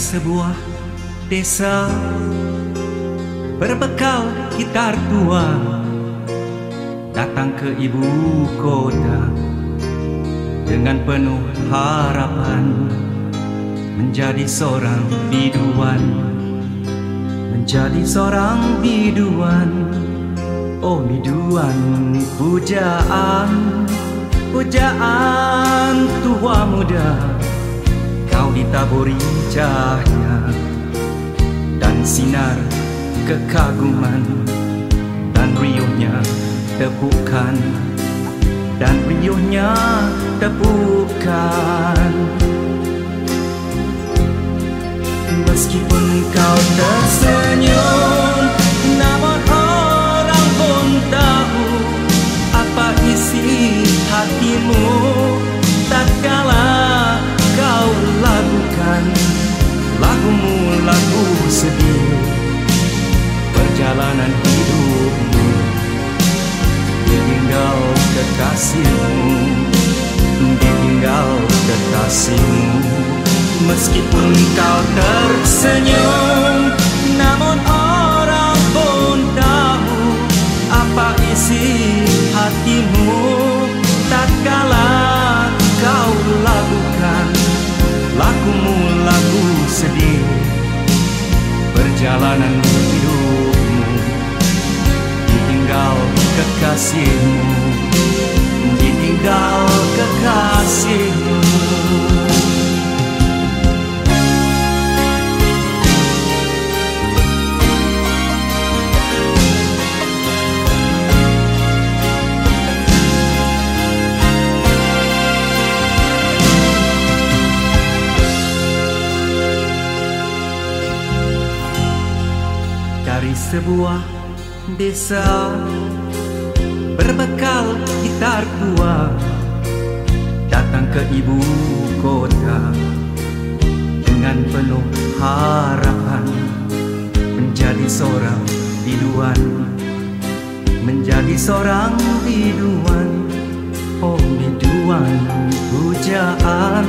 sebuah desa berbekal gitar tua, datang ke ibu kota dengan penuh harapan menjadi seorang biduan, menjadi seorang biduan. Oh biduan, pujaan, pujaan tua muda, kau ditaburi cahaya dan sinar kekaguman, dan riuhnya tepukan, dan riuhnya tepukan. Meskipun kau tersenyum, namun orang pun tahu apa isi hatimu tatkala kau lakukan lagumu, lagu sedih. Perjalanan hidupmu ditinggal kekasihmu, ditinggal kekasihmu. Meskipun kau tersenyum, namun orang pun tahu apa isi hatimu tatkala kau lakukan lagumu, lagu sedih. Perjalanan hidupmu ditinggal kekasihmu, ditinggal kekasihmu. Dari sebuah desa berbekal gitar tua, datang ke ibu kota dengan penuh harapan menjadi seorang biduan, menjadi seorang biduan. Oh biduan, pujaan,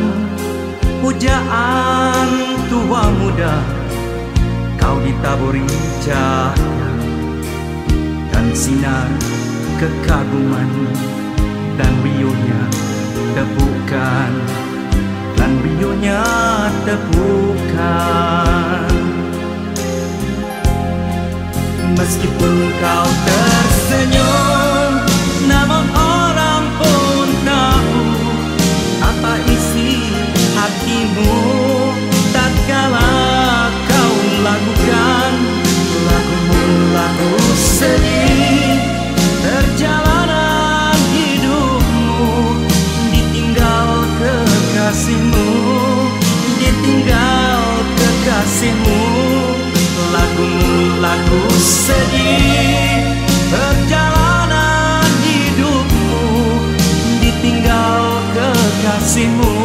pujaan tua muda, kau ditaburi cahaya dan sinar kekaguman, dan riuhnya tepukan, dan riuhnya tepukan. Meskipun kau tersenyum, namun orang pun tahu apa isi hatimu tatkala kau lakukan lagumu, lagu sedih. Perjalanan hidupmu ditinggal kekasihmu, ditinggal kekasihmu. Lagumu, lagu sedih. Perjalanan hidupmu ditinggal kekasihmu,